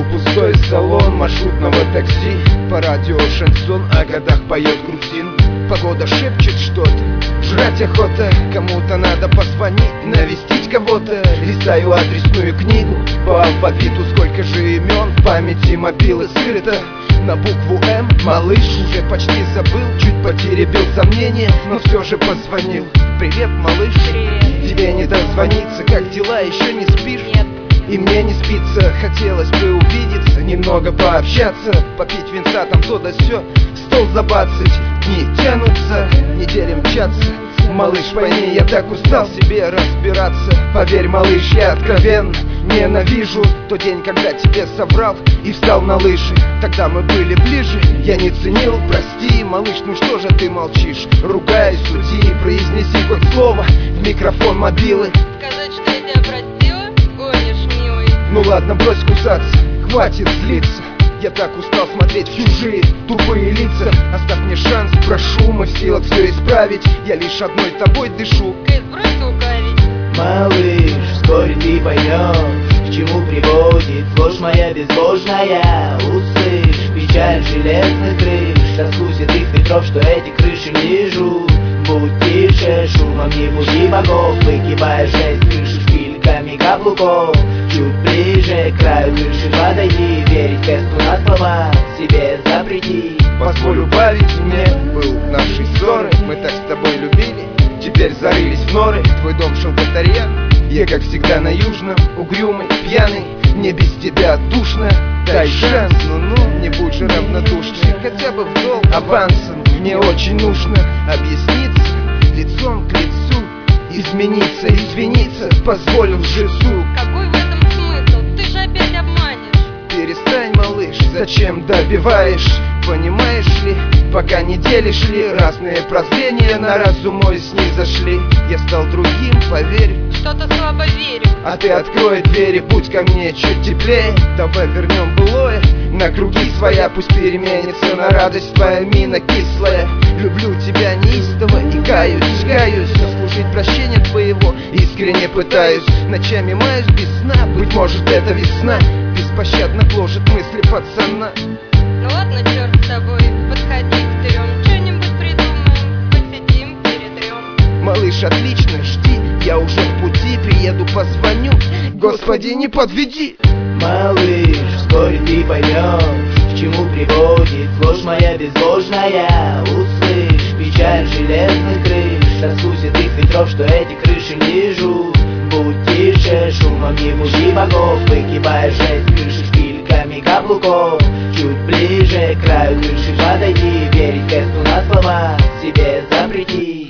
пустой салон маршрутного такси. По радио шансон, о годах поет грузин. Погода шепчет что-то, жрать охота. Кому-то надо позвонить, навестить кого-то. Листаю адресную книгу по алфавиту. Сколько же имен в памяти мобилы скрыто. На букву М малыш уже почти забыл. Чуть потеребил сомнения, но все же позвонил. Привет, малыш. Привет. Тебе не дозвониться, как дела, еще не спишь? Нет. И мне не спится, хотелось бы увидеться, немного пообщаться, попить винца, там то да сё, стол забацать. Дни тянутся, недели мчатся. Малыш, пойми, я так устал себе разбираться. Поверь, малыш, я откровенно ненавижу тот день, когда тебе соврал и встал на лыжи. Тогда мы были ближе, я не ценил, прости. Малыш, ну что же ты молчишь? Ругай, суди, произнеси хоть слово в микрофон мобилы. Сказать, что я тебя простила? Гонишь, милый. Ну ладно, брось кусаться, хватит злиться. Я так устал смотреть в чужие тупые лица. Оставь мне шанс, прошу, мы в силах все исправить. Я лишь одной тобой дышу. Кэс, брось лукавить. Малыш, вскоре ты поймешь, к чему приводит ложь моя безбожная. Услышь печаль железных крыш, раскусит их ветров, что эти крыши не жрут. Будь тише, шумом не буди богов, выгибая жесть крыши шпильками каблуков. Чуть ближе к краю крыши подойди, верить Кэсту на слова себе запрети. Позволь убавить мне был нашей ссоры. Мы так с тобой любили, теперь зарылись в норы. Твой дом шелкотарья, я как всегда на южном. Угрюмый, пьяный, мне без тебя душно. Дай шанс, ну-ну, не будь же равнодушной. Хотя бы в долг авансом мне очень нужно объясниться лицом к лицу. Измениться, извиниться позволил Жезу. Какой в этом смысл? Ты же опять обманешь. Перестань, малыш, зачем добиваешь? Понимаешь ли, пока не делишь ли, разные прозрения на разум мой снизошли. Я стал другим, поверь. Что-то слабо верю. А ты открой двери, будь ко мне чуть теплее. Давай вернем былое на круги своя. Пусть переменится на радость твоя мина кислая. Люблю тебя неистово и каюсь. Заслужить прощения твоего искренне пытаюсь. Ночами маюсь без сна, быть может это весна беспощадно гложет мысли пацана. Ну ладно, черт с тобой, подходи к трем. Что-нибудь придумаем, посидим, перетрем. Малыш, отлично, жди, я уже в пути. Приеду, позвоню, Господи, не подведи. Малыш, вскоре ты поймешь, к чему приводит ложь моя безбожная. Услышь печаль железных крыш, раскусит их ветров, что эти крыши не жрут. Будь тише, шумом не буди богов, выгибая жесть крыши шпильками каблуков. Чуть ближе к краю крыши подойди, верить Кэсту на слова себе запрети.